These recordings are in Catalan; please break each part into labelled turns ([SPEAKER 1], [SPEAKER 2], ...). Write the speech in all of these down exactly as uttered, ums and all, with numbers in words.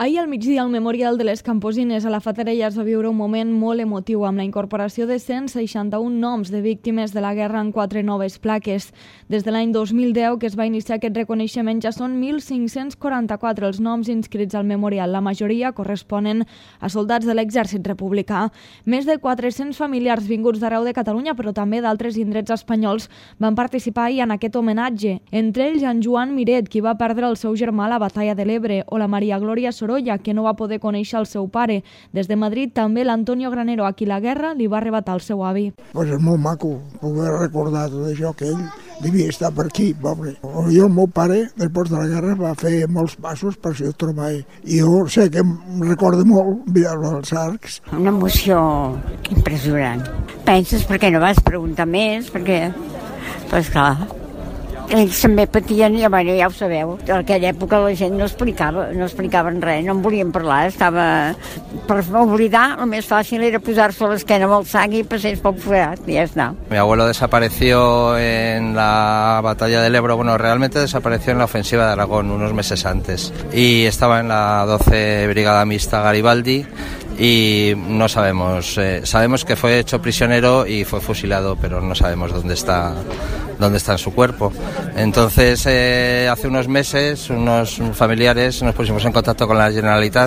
[SPEAKER 1] Ahir al migdia al Memorial de les Camposines a la Fatarella es va viure un moment molt emotiu amb la incorporació de cent seixanta-un noms de víctimes de la guerra en quatre noves plaques. Des de l'any dos mil deu que es va iniciar aquest reconeixement ja són mil cinc-cents quaranta-quatre els noms inscrits al Memorial. La majoria corresponen a soldats de l'exèrcit republicà. Més de quatre-cents familiars vinguts d'arreu de Catalunya, però també d'altres indrets espanyols, van participar ahir en aquest homenatge. Entre ells en Joan Miret, qui va perdre el seu germà a la Batalla de l'Ebre, o la Maria Glòria Sorolla, que no va poder conèixer el seu pare. Des de Madrid també l'Antonio Granero, a qui la guerra li va arrebatar el seu avi.
[SPEAKER 2] Pues és molt maco poder recordar tot això, que ell devia estar per aquí, pobre. Jo, el meu pare, després de la guerra, va fer molts passos per si ho trobava. I jo sé que em recorda molt mirar-lo als arcs.
[SPEAKER 3] Una emoció impressionant. Penses per què no vas preguntar més, perquè, pues clar, ells també patien, i bueno, ja ho sabeu, en aquella època la gent no explicava, no explicaven res, no en volien parlar, estava... Per oblidar, el més fàcil era posar-se a l'esquena amb el sang i passés pel forat, i ja està.
[SPEAKER 4] Mi abuelo desapareció en la batalla del Ebro, bueno, realmente desapareció en la ofensiva de Aragón unos meses antes, y estaba en la doce Brigada Mixta Garibaldi, y no sabemos, eh, sabemos que fue hecho prisionero y fue fusilado, pero no sabemos dónde está, dónde está en su cuerpo. Entonces, eh, hace unos meses, unos familiares nos pusimos en contacto con la Generalitat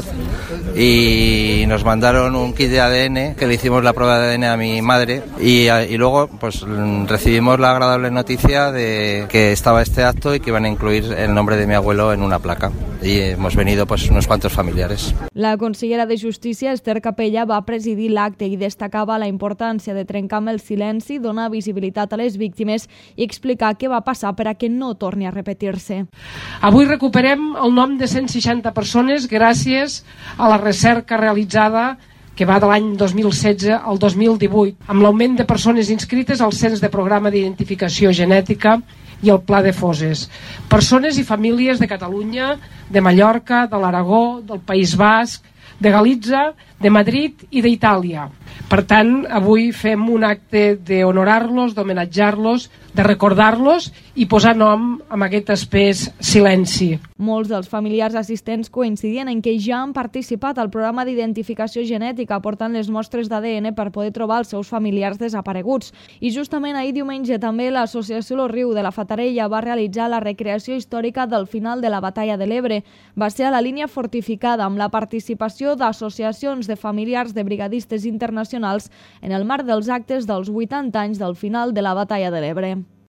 [SPEAKER 4] y nos mandaron un kit de A D N, que le hicimos la prueba de A D N a mi madre, y, y luego pues recibimos la agradable noticia de que estaba este acto y que iban a incluir el nombre de mi abuelo en una placa. Y hemos venido pues unos cuantos familiares.
[SPEAKER 1] La consellera de Justícia, Esther Capella, va presidir l'acte i destacava la importància de trencar amb el silenci, donar visibilitat a les víctimes i explicar què va passar per a que no torni a repetir-se.
[SPEAKER 5] Avui recuperem el nom de cent seixanta persones gràcies a la recerca realitzada que va de l'any dos mil setze al dos mil divuit, amb l'augment de persones inscrites al Cens de Programa d'Identificació Genètica i el Pla de Fosses. Persones i famílies de Catalunya, de Mallorca, de l'Aragó, del País Basc, de Galitza, de Madrid i d'Itàlia. Per tant, avui fem un acte d'honorar-los, d'homenatjar-los, de recordar-los i posar nom amb aquest espès silenci.
[SPEAKER 1] Molts dels familiars assistents coincidien en que ja han participat al programa d'identificació genètica portant les mostres d'A D N per poder trobar els seus familiars desapareguts. I justament ahir diumenge també l'Associació Lo Riu de la Fatarella va realitzar la recreació històrica del final de la Batalla de l'Ebre. Va ser a la línia fortificada amb la participació d'associacions de familiars de brigadistes internacionals en el marc dels actes dels vuitanta anys del final de la Batalla de l'Ebre.